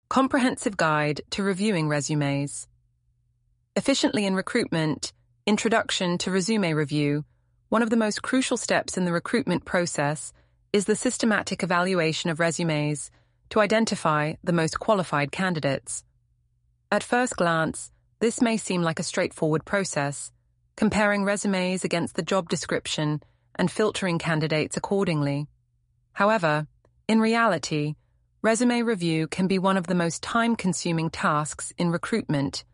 Comprehensive Guide to Reviewing Resumes. Efficiently in recruitment, Introduction to Resume Review. One of the most crucial steps in the recruitment process is the systematic evaluation of resumes to identify the most qualified candidates. At first glance, this may seem like a straightforward process, comparing resumes against the job description and filtering candidates accordingly. However, in reality, resume review can be one of the most time-consuming tasks in recruitment,